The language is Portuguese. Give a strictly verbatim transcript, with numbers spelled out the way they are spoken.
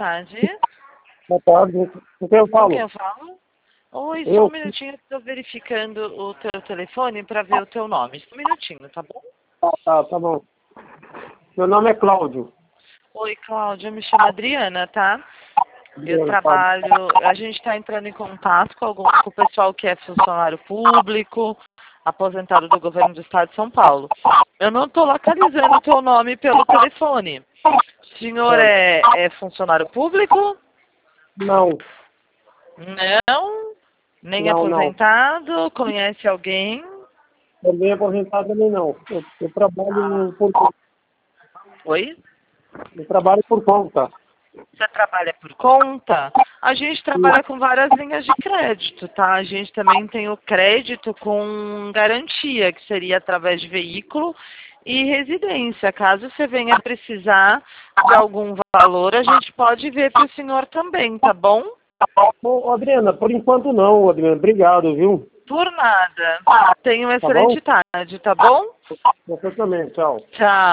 tarde. Boa tarde. Com quem eu Com falo? quem eu falo? Oi, só Eu. um minutinho, estou verificando o teu telefone para ver o teu nome. Só um minutinho, tá bom? Tá, tá, tá bom. Meu nome é Cláudio. Oi, Cláudia, eu me chamo Adriana, tá? Eu Adriana, tá. trabalho, a gente está entrando em contato com, algum, com o pessoal que é funcionário público, aposentado do governo do estado de São Paulo. Eu não estou localizando o teu nome pelo telefone. O senhor é, é funcionário público? Não, Não? Nem não, não. aposentado? Conhece alguém? Também aposentado também não. Eu, eu trabalho por Oi? eu trabalho por conta. Você trabalha por conta? A gente trabalha com várias linhas de crédito, tá? A gente também tem o crédito com garantia, que seria através de veículo e residência. Caso você venha precisar de algum valor, a gente pode ver para o senhor também, tá bom? Ô, Adriana, por enquanto não, Adriana. Obrigado, viu? Por nada. Tenha uma Tá bom? excelente tarde, tá bom? Você também, tchau. Tchau.